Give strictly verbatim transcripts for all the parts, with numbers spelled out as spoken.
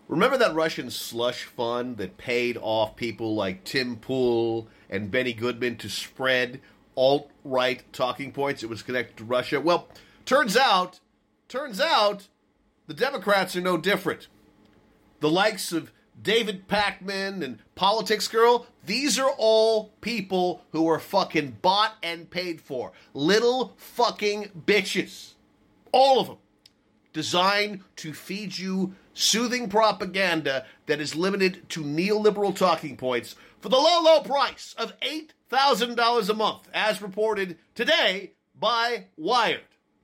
Remember that Russian slush fund that paid off people like Tim Pool and Benny Goodman to spread alt-right talking points? It was connected to Russia. Well, turns out, turns out, the Democrats are no different. The likes of David Pakman and Politics Girl, these are all people who are fucking bought and paid for. Little fucking bitches. All of them. Designed to feed you soothing propaganda that is limited to neoliberal talking points for the low, low price of eight thousand dollars a month, as reported today by Wired.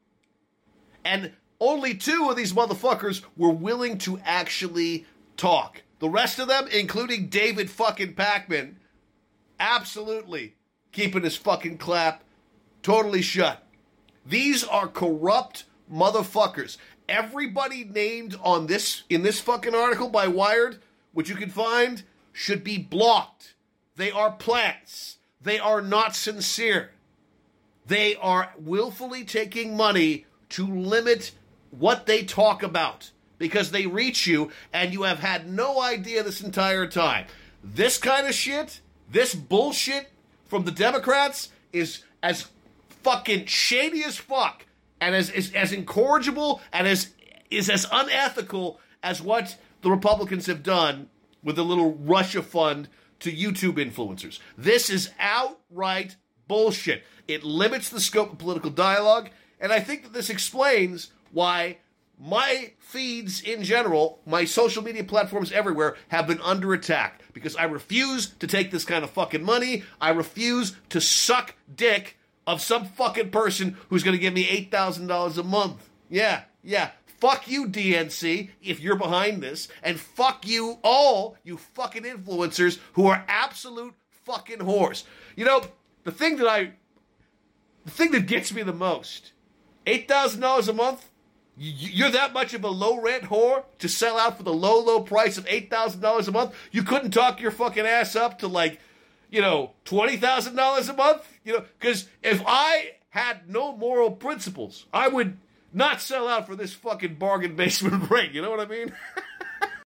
And only two of these motherfuckers were willing to actually talk. The rest of them, including David fucking Pakman, absolutely keeping his fucking clap totally shut. These are corrupt motherfuckers. Everybody named on this in this fucking article by Wired, which you can find, should be blocked. They are plants. They are not sincere. They are willfully taking money to limit what they talk about because they reach you and you have had no idea this entire time. This kind of shit, this bullshit from the Democrats is as fucking shady as fuck. And as, as as incorrigible and as is as unethical as what the Republicans have done with the little Russia fund to YouTube influencers. This is outright bullshit. It limits the scope of political dialogue, and I think that this explains why my feeds in general, my social media platforms everywhere, have been under attack. Because I refuse to take this kind of fucking money. I refuse to suck dick of some fucking person who's going to give me eight thousand dollars a month. Yeah, yeah. Fuck you, D N C, if you're behind this. And fuck you all, you fucking influencers who are absolute fucking whores. You know, the thing that I... The thing that gets me the most, eight thousand dollars a month? You're that much of a low-rent whore to sell out for the low, low price of eight thousand dollars a month? You couldn't talk your fucking ass up to, like, you know, twenty thousand dollars a month? You know, because if I had no moral principles, I would not sell out for this fucking bargain basement rate. You know what I mean?